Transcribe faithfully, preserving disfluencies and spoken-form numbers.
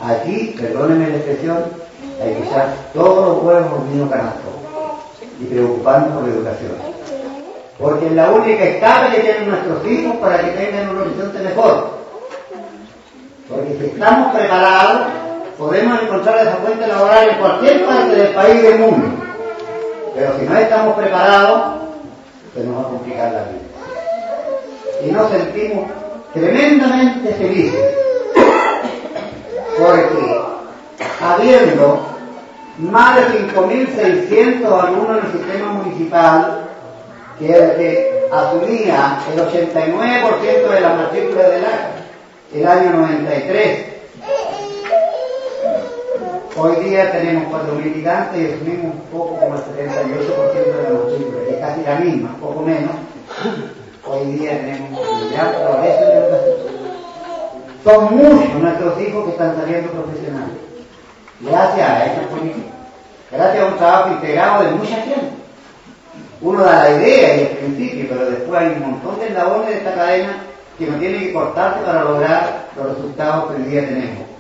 aquí, perdónenme la expresión, hay que echar todos los huevos en un mismo canasto y preocuparnos por la educación. Porque es la única escala que tienen nuestros hijos para que tengan un horizonte mejor. Porque si estamos preparados, podemos encontrar esa fuente laboral en cualquier parte del país y del mundo. Pero si no estamos preparados, se nos va a complicar la vida. Y nos sentimos tremendamente felices. Porque habiendo más de cinco mil seiscientos alumnos en el sistema municipal, que es el que asumía el ochenta y nueve por ciento de la matrícula del año, el año noventa y tres. Hoy día tenemos cuatro mil gigantes y asumimos un poco como el setenta y ocho por ciento de la matrícula, que es casi la misma, poco menos. Hoy día tenemos un gran progreso en la educación. Son muchos nuestros hijos que están saliendo profesionales, gracias a esta política, gracias a un trabajo integrado de mucha gente. Uno da la idea y el principio, pero después hay un montón de eslabones de esta cadena que no tienen que cortarse para lograr los resultados que hoy día tenemos.